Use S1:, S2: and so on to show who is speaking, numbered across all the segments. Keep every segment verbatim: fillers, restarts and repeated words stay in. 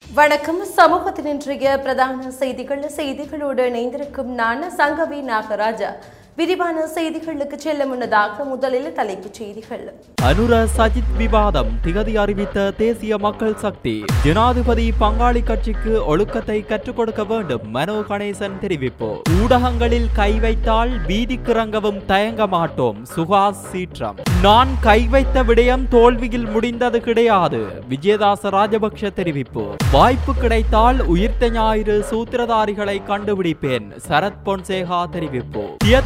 S1: வணக்கம். சமூகத்தின் இன்றைய பிரதான செய்திகள் செய்திகளோடு இணைந்திருக்கும் நான் சங்கவி நாகராஜா. விரிவான செய்திகளுக்கு செல்ல முன்னதாக முதலில் தலைப்புச் செய்திகள்.
S2: அனுர சஜித் விவாதம் திகதி அறிவித்த தேசிய மக்கள் சக்தி. ஜனாதிபதி பங்காளி கட்சிக்கு ஒழுக்கத்தை கற்றுக் கொடுக்க வேண்டும் மனோ கணேசன் தெரிவிப்பு. ஊடகங்களில் கை வைத்தால் வீதிக்கிறங்கவும் தயங்க மாட்டோம் சுகாஸ் சீற்றம். நான் கை வைத்த விடயம் தோல்வியில் முடிந்தது கிடையாது விஜயதாச ராஜபக்ஷ தெரிவிப்பு. வாய்ப்பு கிடைத்தால் உயிர்த்த ஞாயிறு சூத்திரதாரிகளை கண்டுபிடிப்பேன் சரத் பொன்சேகா தெரிவிப்பு.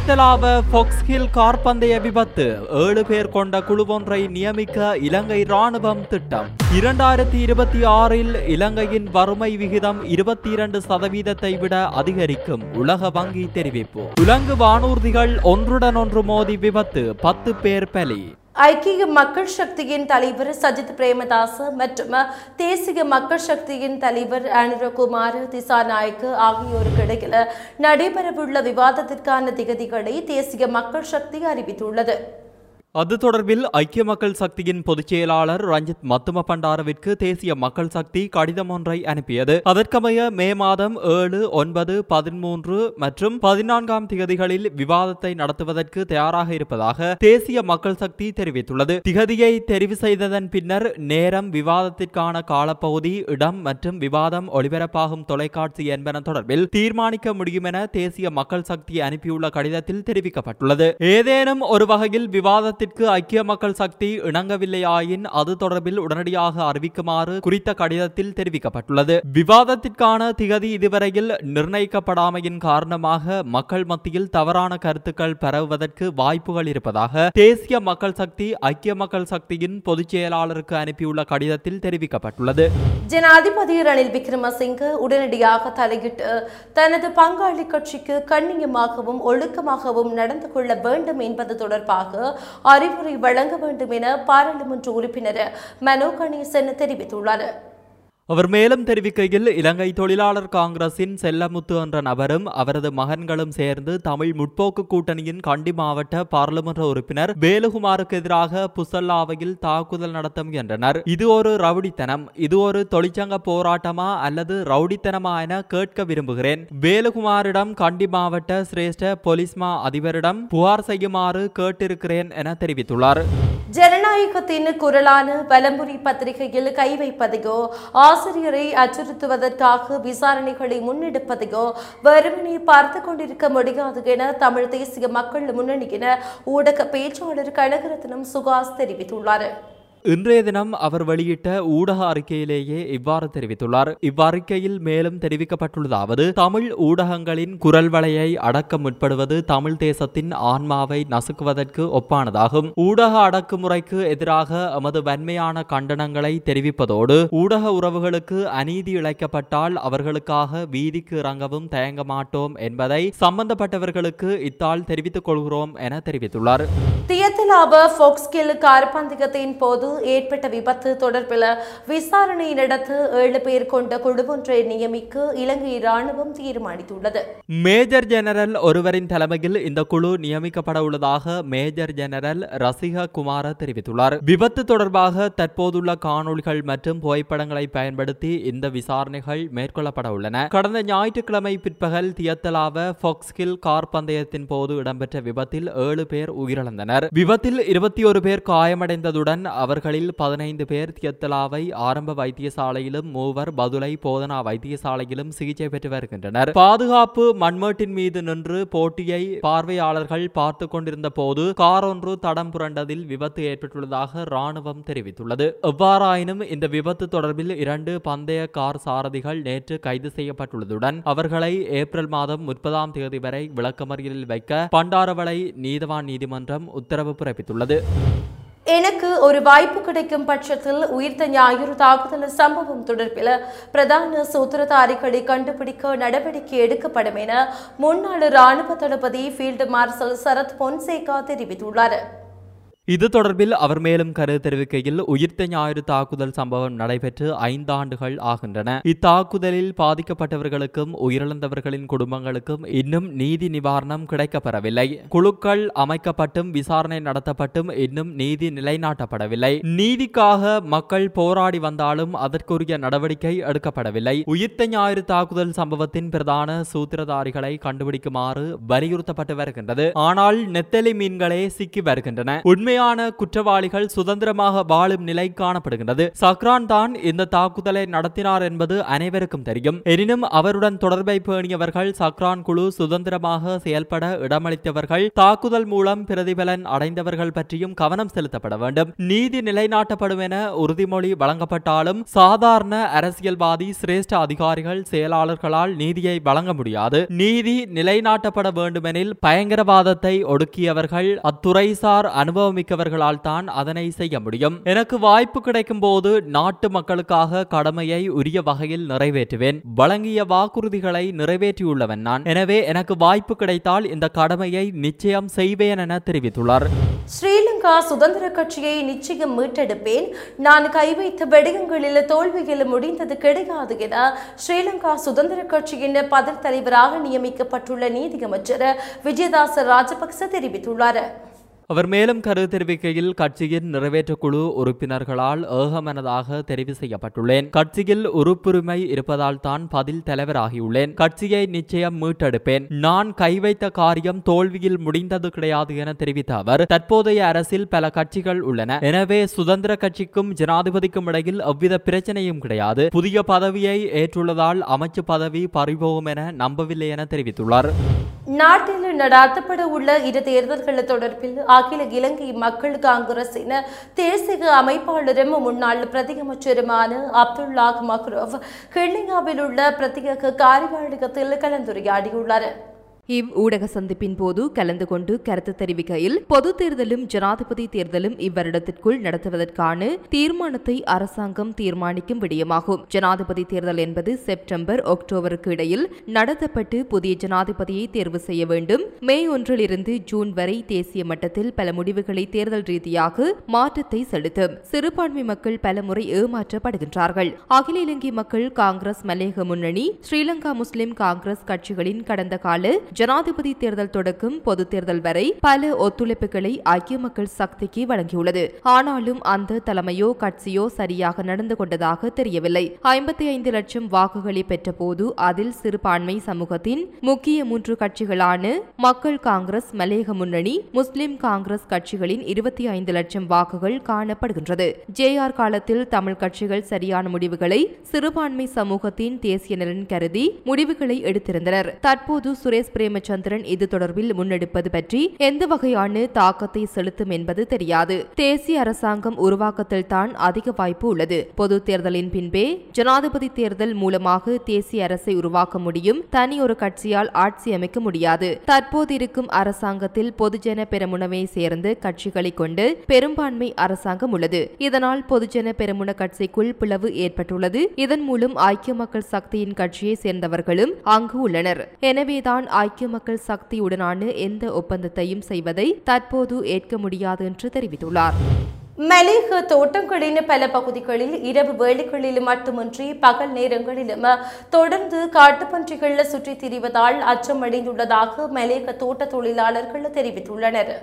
S2: ஃபோக்ஸ்ஹில் கார் பந்தய விபத்து. ஏழு பேர் கொண்ட குழுவொன்றை நியமிக்க இலங்கை ராணுவம் திட்டம். இரண்டாயிரத்தி இருபத்தி ஆறில் இலங்கையின் வறுமை விகிதம் இருபத்தி இரண்டு சதவீதத்தை விட அதிகரிக்கும் உலக வங்கி தெரிவிப்பு. உலங்கு வானூர்திகள் ஒன்றுடன் ஒன்று மோதி விபத்து, பத்து பேர் பலி.
S1: ஐக்கிய மக்கள் சக்தியின் தலைவர் சஜித் பிரேமதாச மற்றும் தேசிய மக்கள் சக்தியின் தலைவர் அனுரகுமார் திசாநாயக்க ஆகியோருக்கு இடையில் நடைபெறவுள்ள விவாதத்திற்கான திகதிகளை தேசிய மக்கள் சக்தி அறிவித்துள்ளது.
S2: அது தொடர்பில் ஐக்கிய மக்கள் சக்தியின் பொதுச் செயலாளர் ரஞ்சித் மத்தும பண்டாரவிற்கு தேசிய மக்கள் சக்தி கடிதம் ஒன்றை அனுப்பியது. அதற்கமைய மே மாதம் ஏழு ஒன்பது பதிமூன்று மற்றும் பதினான்காம் திகதிகளில் விவாதத்தை நடத்துவதற்கு தயாராக இருப்பதாக தேசிய மக்கள் சக்தி தெரிவித்துள்ளது. திகதியை தெரிவு செய்ததன் பின்னர் நேரம், விவாதத்திற்கான காலப்பகுதி, இடம் மற்றும் விவாதம் ஒளிபரப்பாகும் தொலைக்காட்சி என்பன தொடர்பில் தீர்மானிக்க முடியும் என தேசிய மக்கள் சக்தி அனுப்பியுள்ள கடிதத்தில் தெரிவிக்கப்பட்டுள்ளது. ஏதேனும் ஒரு வகையில் விவாதத்தில் ஐக்கிய மக்கள் சக்தி இணங்கவில்லையாயின் அது தொடர்பில் உடனடியாக அறிவிக்குமாறு குறித்த கடிதத்தில் தெரிவிக்கப்பட்டுள்ளது. விவாதத்திற்கான திகதி இதுவரையில் நிர்ணயிக்கப்படாமையின் காரணமாக மக்கள் மத்தியில் தவறான கருத்துக்கள் பரவுவதற்கு வாய்ப்புகள் இருப்பதாக தேசிய மக்கள் சக்தி ஐக்கிய மக்கள் சக்தியின் பொதுச் செயலாளருக்கு அனுப்பியுள்ள கடிதத்தில் தெரிவிக்கப்பட்டுள்ளது.
S1: ஜனாதிபதி ரணில் விக்ரமசிங்க உடனடியாக தலையிட்டு தனது பங்காளி கட்சிக்கு கண்ணியமாகவும் ஒழுக்கமாகவும் நடந்து கொள்ள வேண்டும் என்பது தொடர்பாக அறிவுரை வழங்க வேண்டும் என பாராளுமன்ற உறுப்பினர் மனோ கணேசன் தெரிவித்துள்ளார்.
S2: அவர் மேலும் தெரிவிக்கையில், இலங்கை தொழிலாளர் காங்கிரசின் செல்லமுத்து என்ற நபரும் அவரது மகன்களும் சேர்ந்து தமிழ் முற்போக்கு கூட்டணியின் கண்டி மாவட்ட பாராளுமன்ற உறுப்பினர் வேலுகுமாருக்கு எதிராக புசல்லாவையில் தாக்குதல் நடத்த முயன்றனர். இது ஒரு ரவுடித்தனம். இது ஒரு தொழிற்சங்க போராட்டமா அல்லது ரவுடித்தனமா என கேட்க விரும்புகிறேன். வேலுகுமாரிடம் கண்டி மாவட்ட சிரேஷ்ட போலீஸ்மா அதிபரிடம் புகார் செய்யுமாறு கேட்டிருக்கிறேன் என தெரிவித்துள்ளார்.
S1: ஜனநாயகத்தின் குரலான பலம்புரி பத்திரிகையில் கை வைப்பதையோ ஆசிரியரை அச்சுறுத்துவதற்காக விசாரணைகளை முன்னெடுப்பதையோ வெறுமனே பார்த்து கொண்டிருக்க முடியாது என தமிழ் தேசிய மக்கள் முன்னணியின் ஊடக பேச்சாளர் கனகரத்னம் சுகாஸ் தெரிவித்துள்ளார்.
S2: இன்றைய தினம் அவர் வெளியிட்ட ஊடக அறிக்கையிலேயே இவ்வாறு தெரிவித்துள்ளார். இவ்வறிக்கையில் மேலும் தெரிவிக்கப்பட்டுள்ளதாவது, தமிழ் ஊடகங்களின் குரல் வளையை அடக்க முற்படுவது தமிழ் தேசத்தின் ஆன்மாவை நசுக்குவதற்கு ஒப்பானதாகும். ஊடக அடக்குமுறைக்கு எதிராக எமது வன்மையான கண்டனங்களை தெரிவிப்பதோடு ஊடக உறவுகளுக்கு அநீதி இழைக்கப்பட்டால் அவர்களுக்காக வீதிக்கு இறங்கவும் தயங்க மாட்டோம் என்பதை சம்பந்தப்பட்டவர்களுக்கு இத்தால் தெரிவித்துக் கொள்கிறோம் என தெரிவித்துள்ளார்.
S1: தியத்தலாவ ஃபோக்ஸ்ஹில் கார் பந்தயத்தின் போது ஏற்பட்ட விபத்து தொடர்பில் விசாரணை நடத்த ஏழு பேர் கொண்ட குழுவொன்றை நியமிக்க இலங்கை ராணுவம் தீர்மானித்துள்ளது.
S2: மேஜர் ஜெனரல் ஒருவரின் தலைமையில் இந்த குழு நியமிக்கப்பட உள்ளதாக மேஜர் ஜெனரல் ரசிக குமார தெரிவித்துள்ளார். விபத்து தொடர்பாக தற்போதுள்ள காணொளிகள் மற்றும் புகைப்படங்களை பயன்படுத்தி இந்த விசாரணைகள் மேற்கொள்ளப்பட உள்ளன. கடந்த ஞாயிற்றுக்கிழமை பிற்பகல் தியத்தலாவ ஃபோக்ஸ்ஹில் கார் பந்தயத்தின் போது இடம்பெற்ற விபத்தில் ஏழு பேர் உயிரிழந்தனர். விபத்தில் இருபத்தி ஒரு பேர் காயமடைந்ததுடன் அவர்களில் பதினைந்து பேர் தியத்தலாவை ஆரம்ப வைத்தியசாலையிலும் மூவர் பதுளை போதனா வைத்தியசாலையிலும் சிகிச்சை பெற்று வருகின்றனர். பாதுகாப்பு மண்மேட்டின் மீது நின்று போட்டியை பார்வையாளர்கள் பார்த்து கொண்டிருந்த போது கார் ஒன்று தடம் புரண்டதில் விபத்து ஏற்பட்டுள்ளதாக ராணுவம் தெரிவித்துள்ளது. எவ்வாறாயினும் இந்த விபத்து தொடர்பில் இரண்டு பந்தய கார் சாரதிகள் நேற்று கைது செய்யப்பட்டுள்ளதுடன் அவர்களை ஏப்ரல் மாதம் முப்பதாம் தேதி வரை விளக்கமறியலில் வைக்க பண்டாரவளை நீதவான் நீதிமன்றம் உத்தரவு பிறப்பித்துள்ளது.
S1: எனக்கு ஒரு வாய்ப்பு கிடைக்கும் பட்சத்தில் உயிர்த்த ஞாயிறு தாக்குதல் சம்பவம் தொடர்பில் பிரதான சூத்திரதாரிகளை கண்டுபிடிக்க நடவடிக்கை எடுக்கப்படும் என முன்னாள் ராணுவ தளபதி ஃபீல்டு மார்ஷல் சரத் பொன்சேகா தெரிவித்துள்ளார்.
S2: இது தொடர்பில் அவர் மேலும் கருத்து தெரிவிக்கையில் உயிர்த்த ஞாயிறு தாக்குதல் சம்பவம் நடைபெற்று ஐந்து ஆண்டுகள் ஆகின்றன. இத்தாக்குதலில் பாதிக்கப்பட்டவர்களுக்கும் உயிரிழந்தவர்களின் குடும்பங்களுக்கும் இன்னும் நீதி நிவாரணம் கிடைக்கப்பெறவில்லை. குழுக்கள் அமைக்கப்பட்டும் விசாரணை நடத்தப்பட்டும் இன்னும் நீதி நிலைநாட்டப்படவில்லை. நீதிக்காக மக்கள் போராடி வந்தாலும் அதற்குரிய நடவடிக்கை எடுக்கப்படவில்லை. உயிர்த்த ஞாயிறு தாக்குதல் சம்பவத்தின் பிரதான சூத்திரதாரிகளை கண்டுபிடிக்குமாறு வலியுறுத்தப்பட்டு வருகின்றது. ஆனால் நெத்தலி மீன்களே சிக்கி வருகின்றன. உண்மையான குற்றவாளிகள் சுதந்திரமாக வாழும் நிலை காணப்படுகின்றது. சக்ரான் தான் இந்த தாக்குதலை நடத்தினார் என்பது அனைவருக்கும் தெரியும். எனினும் அவருடன் தொடர்பை பேணியவர்கள், சக்ரான் குழு சுதந்திரமாக செயல்பட இடமளித்தவர்கள், தாக்குதல் மூலம் பிரதிபலன் அடைந்தவர்கள் பற்றியும் கவனம் செலுத்தப்பட வேண்டும். நீதி நிலைநாட்டப்படும் என உறுதிமொழி வழங்கப்பட்டாலும் சாதாரண அரசியல்வாதி, சிரேஷ்ட அதிகாரிகள், செயலாளர்களால் நீதியை வழங்க முடியாது. நீதி நிலைநாட்டப்பட வேண்டுமெனில் பயங்கரவாதத்தை ஒடுக்கியவர்கள், அத்துறைசார் அனுபவமிக்கவர்களால் தான் அதனை செய்ய முடியும். எனக்கு வாய்ப்பு கிடைக்கும் போது நாட்டு மக்களுக்காக கடமையை உரிய வகையில் நிறைவேற்றுவேன். வழங்கிய வாக்குறுதிகளை நிறைவேற்றியுள்ளவன் நான். எனவே எனக்கு வாய்ப்பு கிடைத்தால் இந்த கடமையை நிச்சயம் செய்வேன் என தெரிவித்துள்ளார்.
S1: ஸ்ரீலங்கா சுதந்திர கட்சியை நிச்சயம் மீட்டெடுப்பேன். நான் கைவைத்த வெடிகங்களில் தோல்வியில் முடிந்தது கிடையாது என ஸ்ரீலங்கா சுதந்திர கட்சியின் பதில் தலைவராக நியமிக்கப்பட்டுள்ள நீதியமைச்சர் விஜயதாச ராஜபக்ச தெரிவித்துள்ளார்.
S2: அவர் மேலும் கருத்து தெரிவிக்கையில், கட்சியின் நிறைவேற்றுக்குழு உறுப்பினர்களால் ஏகமனதாக தெரிவு செய்யப்பட்டுள்ளேன். கட்சியில் உறுப்புரிமை இருப்பதால் தான் பதில் தலைவராகியுள்ளேன். கட்சியை நிச்சயம் மீட்டெடுப்பேன். நான் கைவைத்த காரியம் தோல்வியில் முடிந்தது கிடையாது என தெரிவித்த அவர், தற்போதைய அரசில் பல கட்சிகள் உள்ளன. எனவே சுதந்திர கட்சிக்கும் ஜனாதிபதிக்கும் இடையில் எவ்வித பிரச்சனையும் கிடையாது. புதிய பதவியை ஏற்றுள்ளதால் அமைச்சு பதவி பறிபோகும் என நம்பவில்லை என தெரிவித்துள்ளார்.
S1: நாட்டில் நடாத்தப்பட உள்ள இரு தேர்தல்கள் தொடர்பில் அகில இலங்கை மக்கள் காங்கிரசின் தேசிய அமைப்பாளரும் முன்னாள் பிரதியமைச்சருமான அப்துல்லா மக்ரூப் கிள்ளியாவில் உள்ள பிரத்யேக காரியாலயத்தில் கலந்துரையாடியுள்ளார்.
S3: இவ் ஊடக சந்திப்பின் போது கலந்து கொண்டு கருத்து தெரிவிக்கையில், பொது தேர்தலும் ஜனாதிபதி தேர்தலும் இவ்வருடத்திற்குள் நடத்துவதற்கான தீர்மானத்தை அரசாங்கம் தீர்மானிக்கும் விடயமாகும். ஜனாதிபதி தேர்தல் என்பது செப்டம்பர் அக்டோபருக்கு இடையில் நடத்தப்பட்டு புதிய ஜனாதிபதியை தேர்வு செய்ய வேண்டும். மே ஒன்றில் இருந்து ஜூன் வரை தேசிய மட்டத்தில் பல முடிவுகளை தேர்தல் ரீதியாக மாற்றத்தை செலுத்தும். சிறுபான்மை மக்கள் பலமுறை ஏமாற்றப்படுகின்றார்கள். அகில இலங்கை மக்கள் காங்கிரஸ், மலேக முன்னணி, ஸ்ரீலங்கா முஸ்லிம் காங்கிரஸ் கட்சிகளின் கடந்த கால ஜனாதிபதி தேர்தல் தொடக்கம் பொது தேர்தல் வரை பல ஒத்துழைப்புகளை ஐக்கிய மக்கள் சக்திக்கு வழங்கியுள்ளது. ஆனாலும் அந்த தலைமையோ கட்சியோ சரியாக நடந்து கொண்டதாக தெரியவில்லை. ஐம்பத்தி ஐந்து லட்சம் வாக்குகளை பெற்ற போது அதில் சிறுபான்மை சமூகத்தின் முக்கிய மூன்று கட்சிகளான மக்கள் காங்கிரஸ், மலேக முன்னணி, முஸ்லிம் காங்கிரஸ் கட்சிகளின் இருபத்தி ஐந்து லட்சம் வாக்குகள் காணப்படுகின்றது. ஜே ஆர் காலத்தில் தமிழ் கட்சிகள் சரியான முடிவுகளை சிறுபான்மை சமூகத்தின் தேசிய நலன் கருதி முடிவுகளை எடுத்திருந்தனர். தற்போது சுரேஷ் பிரேமச்சந்திரன் இது தொடர்பில் முன்னெடுப்பது பற்றி எந்த வகையான தாக்கத்தை செலுத்தும் என்பது தெரியாது. தேசிய அரசாங்கம் உருவாக்கத்தில் தான் அதிக வாய்ப்பு உள்ளது. பொது தேர்தலின் பின்பே ஜனாதிபதி தேர்தல் மூலமாக தேசிய அரசை உருவாக்க முடியும். தனி ஒரு கட்சியால் ஆட்சி அமைக்க முடியாது. தற்போது இருக்கும் அரசாங்கத்தில் பொதுஜன பெரமுனவை சேர்ந்து கட்சிகளை கொண்டு பெரும்பான்மை அரசாங்கம் உள்ளது. இதனால் பொதுஜன பெரமுன கட்சிக்குள் பிளவு ஏற்பட்டுள்ளது. இதன் மூலம் ஐக்கிய மக்கள் சக்தியின் கட்சியை சேர்ந்தவர்களும் அங்கு உள்ளனர். எனவேதான் ஐக்கிய மக்கள் சக்தியுடனான எந்த ஒப்பந்தத்தையும் செய்வதை தற்போது ஏற்க முடியாது என்று தெரிவித்துள்ளார்.
S1: மலேக தோட்டங்களின் பல பகுதிகளில் இரவு வேளைகளில் மட்டுமின்றி பகல் நேரங்களிலும் தொடர்ந்து காட்டுப்பன்றிகள் சுற்றித் திரிவதால் அச்சமடைந்துள்ளதாக மலேக தோட்ட தொழிலாளர்கள் தெரிவித்துள்ளனர்.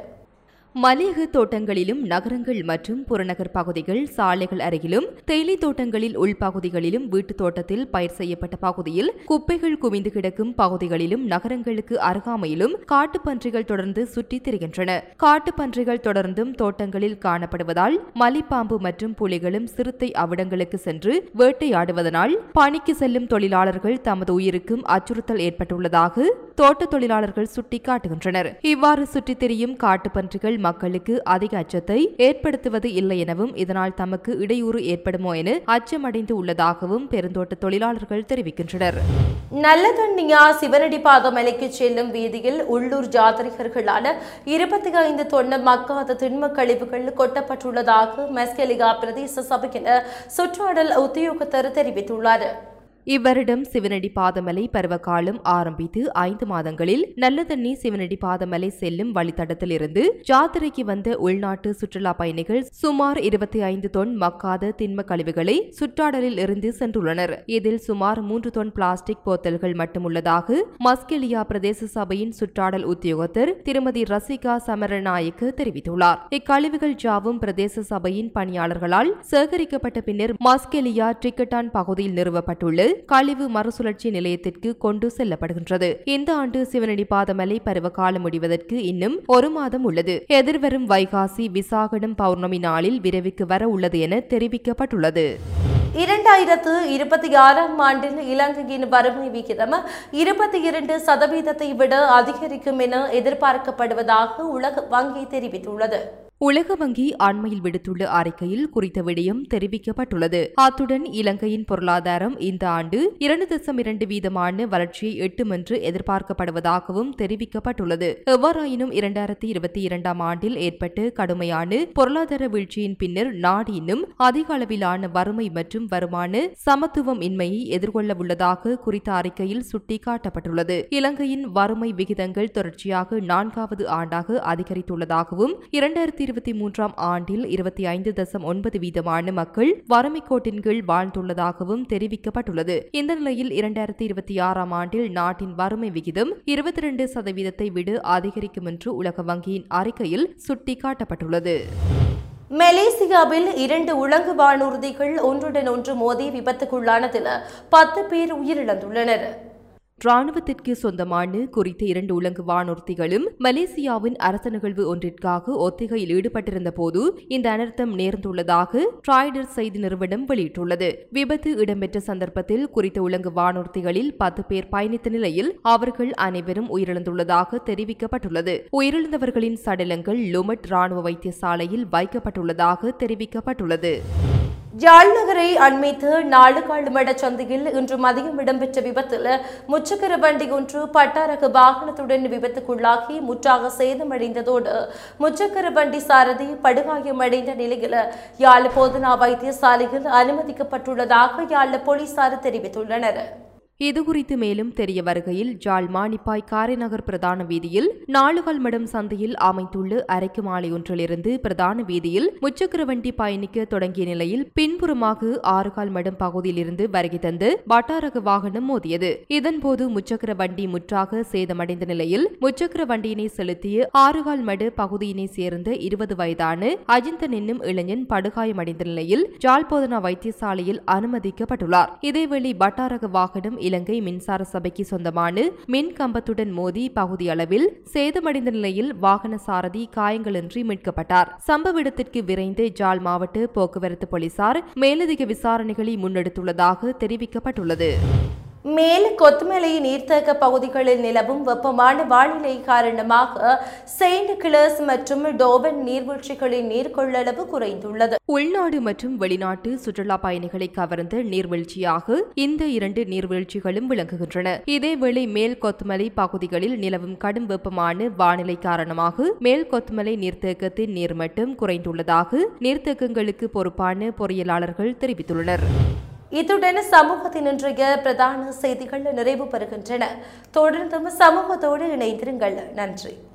S3: மலேக தோட்டங்களிலும் நகரங்கள் மற்றும் புறநகர் பகுதிகள், சாலைகள் அருகிலும், தேயிலை தோட்டங்களில் உள்பகுதிகளிலும், வீட்டு தோட்டத்தில் பயிர் செய்யப்பட்ட பகுதியில், குப்பைகள் குவிந்து கிடக்கும் பகுதிகளிலும், நகரங்களுக்கு அருகாமையிலும் காட்டுப்பன்றிகள் தொடர்ந்து சுற்றித் திரிகின்றன. காட்டுப்பன்றிகள் தொடர்ந்தும் தோட்டங்களில் காணப்படுவதால் மலைப்பாம்பு மற்றும் புலிகளும் சிறுத்தை அவ்விடங்களுக்கு சென்று வேட்டையாடுவதனால் பணிக்கு செல்லும் தொழிலாளர்கள் தமது உயிருக்கும் அச்சுறுத்தல் ஏற்பட்டுள்ளதாக தோட்ட தொழிலாளர்கள் சுட்டிக்காட்டுகின்றனர். இவ்வாறு சுற்றித் திரியும் காட்டுப்பன்றிகள் மக்களுக்கு அதிக அச்சத்தை ஏற்படுத்துவது இல்லை எனவும் இதனால் தமக்கு இடையூறு ஏற்படுமோ என அச்சமடைந்து உள்ளதாகவும் பெருந்தோட்ட தொழிலாளர்கள் தெரிவிக்கின்றனர்.
S1: நல்லதண்ணியா சிவனடி பாதமலைக்கு செல்லும் வீதியில் உள்ளூர் ஜாத்ரிகர்களான இருபத்தி ஐந்து தொன்ன மக்காத திண்ம கழிவுகள் கொட்டப்பட்டுள்ளதாக மஸ்கெலியா பிரதேச சபையின் சுற்றாடல் உத்தியோகத்தர் தெரிவித்துள்ளார்.
S3: இவ்வருடம் சிவனடி பாதமலை பருவகாலம் ஆரம்பித்து ஐந்து மாதங்களில் நல்லதண்ணி சிவனடி பாதமலை செல்லும் வழித்தடத்தில் இருந்து ஜாத்திரைக்கு வந்த உள்நாட்டு சுற்றுலா பயணிகள் சுமார் இருபத்தி ஐந்து தொன் மக்காத திண்ம கழிவுகளை சுற்றாடலில் இருந்து சென்றுள்ளனர். இதில் சுமார் மூன்று தொன் பிளாஸ்டிக் போத்தல்கள் மட்டும் உள்ளதாக மஸ்கெலியா பிரதேச சபையின் சுற்றாடல் உத்தியோகத்தர் திருமதி ரசிகா சமரநாயக்கு தெரிவித்துள்ளார். இக்கழிவுகள் ஜாவும் பிரதேச சபையின் பணியாளர்களால் சேகரிக்கப்பட்ட பின்னர் மஸ்கெலியா டிக்கெட்டான் பகுதியில் நிறுவப்பட்டுள்ள கழிவு மறுசுழற்சி நிலையத்திற்கு கொண்டு செல்லப்படுகின்றது. இந்த ஆண்டு சிவனடி பாதமலை பருவகாலம் முடிவதற்கு இன்னும் ஒரு மாதம் உள்ளது. எதிர்வரும் வைகாசி விசாகடம் பௌர்ணமி நாளில் விரைவுக்கு வர உள்ளது என தெரிவிக்கப்பட்டுள்ளது.
S1: இரண்டாயிரத்து இருபத்தி ஆறாம் ஆண்டில் இலங்கையின் வறுமை விகிதம் இருபத்தி இரண்டு சதவீதத்தை விட அதிகரிக்கும் என எதிர்பார்க்கப்படுவதாக உலக வங்கி தெரிவித்துள்ளது.
S3: உலக வங்கி அண்மையில் விடுத்துள்ள அறிக்கையில் குறித்த விடயம் தெரிவிக்கப்பட்டுள்ளது. அத்துடன் இலங்கையின் பொருளாதாரம் இந்த ஆண்டு இரண்டு தசம் இரண்டு வீதமான வளர்ச்சியை எட்டும் என்று எதிர்பார்க்கப்படுவதாகவும் தெரிவிக்கப்பட்டுள்ளது. எவ்வாறாயினும் இரண்டாயிரத்தி இருபத்தி இரண்டாம் ஆண்டில் ஏற்பட்ட கடுமையான பொருளாதார வீழ்ச்சியின் பின்னர் நாடு இன்னும் அதிக அளவிலான வறுமை மற்றும் வருமான சமத்துவம் இன்மையை எதிர்கொள்ள உள்ளதாக குறித்த அறிக்கையில் சுட்டிக்காட்டப்பட்டுள்ளது. இலங்கையின் வறுமை விகிதங்கள் தொடர்ச்சியாக நான்காவது ஆண்டாக அதிகரித்துள்ளதாகவும் இரண்டாயிரத்தி இருபத்தி மூன்றாம் ஆண்டில் இருபத்தி ஐந்து தசம் ஒன்பது வீதமான மக்கள் வறுமை கோட்டின் கீழ் வாழ்ந்துள்ளதாகவும் தெரிவிக்கப்பட்டுள்ளது. இந்த நிலையில் இரண்டாயிரத்தி இருபத்தி ஆறாம் ஆண்டில் நாட்டின் வறுமை விகிதம் இருபத்தி இரண்டு சதவீதத்தை விட அதிகரிக்கும் என்று உலக வங்கியின் அறிக்கையில் சுட்டிக்காட்டப்பட்டுள்ளது.
S1: மலேசியாவில் இரண்டு உலங்கு வானூர்திகள் ஒன்றுடன் ஒன்று மோதி விபத்துக்குள்ளானதில் பத்து பேர் உயிரிழந்துள்ளனர்.
S3: ராணுவத்திற்கு சொந்தமான குறித்த இரண்டு உலங்கு வானூர்திகளும் மலேசியாவின் அரச நிகழ்வு ஒன்றிற்காக ஒத்திகையில் ஈடுபட்டிருந்த போது இந்த அனர்த்தம் நேர்ந்துள்ளதாக ட்ராய்டர் செய்தி நிறுவனம் வெளியிட்டுள்ளது. விபத்து இடம்பெற்ற சந்தர்ப்பத்தில் குறித்த உலங்கு வானூர்திகளில் பத்து பேர் பயணித்த நிலையில் அவர்கள் அனைவரும் உயிரிழந்துள்ளதாக தெரிவிக்கப்பட்டுள்ளது. உயிரிழந்தவர்களின் சடலங்கள் லுமட் ராணுவ வைத்தியசாலையில் வைக்கப்பட்டுள்ளதாக தெரிவிக்கப்பட்டுள்ளது.
S1: யாழ் நகரை அண்மித்து நாலுகாலுமட சந்தையில் இன்று மதியம் இடம்பெற்ற விபத்தில் முச்சக்கர வண்டி ஒன்று பட்டாரக வாகனத்துடன் விபத்துக்குள்ளாகி முற்றாக சேதமடைந்ததோடு முச்சக்கர வண்டி சாரதி படுகாயமடைந்த நிலையில் யாழ் போதனா வைத்தியசாலையில் அனுமதிக்கப்பட்டுள்ளதாக யாழ் போலீசார் தெரிவித்துள்ளனர்.
S3: இதுகுறித்து மேலும் தெரிய வருகையில் ஜாழ் மானிப்பாய் காரைநகர் பிரதான வீதியில் நாலுகால் மடம் சந்தையில் அமைந்துள்ள அரைக்கு மாலை ஒன்றிலிருந்து பிரதான வீதியில் முச்சக்கர வண்டி பயணிக்க தொடங்கிய நிலையில் பின்புறமாக ஆறுகால் மடம் பகுதியில் இருந்து வருகை தந்து பட்டாரக வாகனம் மோதியது. இதன்போது முச்சக்கர வண்டி முற்றாக சேதமடைந்த நிலையில் முச்சக்கர வண்டியினை செலுத்திய ஆறுகால் மடு பகுதியினை சேர்ந்த இருபது வயதான அஜிந்தன் என்னும் இளைஞன் படுகாயமடைந்த நிலையில் ஜாழ் போதனா வைத்தியசாலையில் அனுமதிக்கப்பட்டுள்ளார். இதேவேளை பட்டாரக வாகனம் இலங்கை மின்சார சபைக்கு சொந்தமான மின் கம்பத்துடன் மோதி பகுதி அளவில் சேதமடைந்த நிலையில் வாகன சாரதி காயங்களின்றி மீட்கப்பட்டார். சம்பவ இடத்திற்கு விரைந்து ஜாழ் மாவட்ட போக்குவரத்து போலீசார் மேலதிக விசாரணைகளை முன்னெடுத்துள்ளதாக தெரிவிக்கப்பட்டுள்ளது.
S1: மேல் கொத்துமலை நீர்த்தேக்க பகுதிகளில் நிலவும் வெப்பமான வானிலை காரணமாக செயின்ட் கிளர்ஸ் மற்றும் டோவன் நீர்வீழ்ச்சிகளின் நீர்கொள்ளளவு குறைந்துள்ளது.
S3: உள்நாடு மற்றும் வெளிநாட்டு சுற்றுலா பயணிகளை கவர்ந்த நீர்வீழ்ச்சியாக இந்த இரண்டு நீர்வீழ்ச்சிகளும் விளங்குகின்றன. இதேவேளை மேல் கொத்துமலை பகுதிகளில் நிலவும் கடும் வெப்பமான வானிலை காரணமாக மேல் கொத்துமலை நீர்த்தேக்கத்தின் நீர்மட்டம் குறைந்துள்ளதாக நீர்த்தேக்கங்களுக்கு பொறுப்பான பொறியியலாளர்கள் தெரிவித்துள்ளனர்.
S1: இத்துடன் சமூகத்தின் இன்றைய பிரதான செய்திகள் நிறைவு பெறுகின்றன. தொடர்ந்தும் சமூகத்தோடு இணைந்திருங்கள். நன்றி.